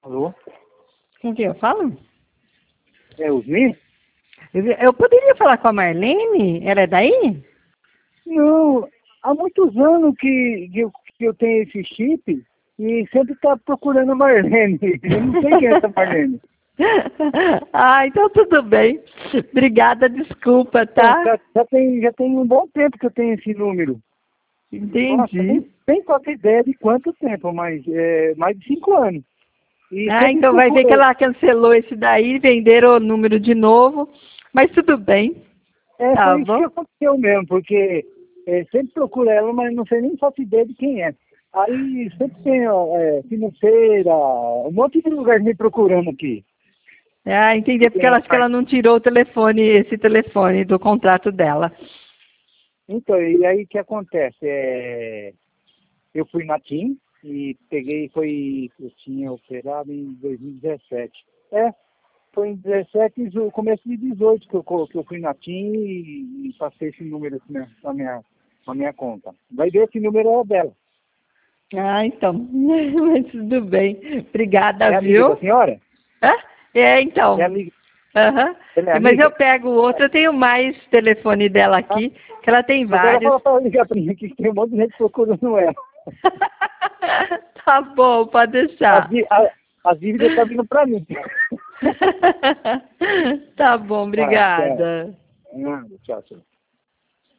Alô? Com quem eu falo? É o Osni? Eu poderia falar com a Marlene? Ela é daí? Não, há muitos anos que eu tenho esse chip e sempre está procurando a Marlene. Eu não sei quem é essa Marlene. Ah, então tudo bem. Obrigada, desculpa, Então, tá? já tem um bom tempo que eu tenho esse número. Nossa, Entendi. nem faço ideia de quanto tempo, mas é mais de 5 anos. E Ah, sempre então vai ver que procurei. ela cancelou esse daí, venderam o número de novo, mas tudo bem, tá Foi isso que bom? aconteceu mesmo, porque sempre procuro ela, mas não sei nem faço ideia de quem é. Aí sempre tem financeira, um monte de lugar me procurando aqui. Ah, entendi, porque ela acho que ela não tirou o telefone, esse telefone do contrato dela. Então, e aí o que acontece? Eu fui na TIM e eu tinha operado em 2017. Foi em 17, o começo de 18 que eu fui na TIM e passei esse número aqui na minha conta. Vai ver esse número é dela. Ah, então, mas tudo bem. Obrigada, É amiga da viu? senhora? Hã? É, É então. amiga? Aham. Ela é Mas eu amiga? pego o outro, eu tenho mais telefone dela Tá? aqui, que ela tem Mas ela vários. fala para ligar para mim aqui que tem um monte de gente procurando ela. Tá bom, pode As, deixar. dí- a, as dívidas estão vindo para mim. Tá bom, Tá, tchau. obrigada. Nada, tchau, tchau.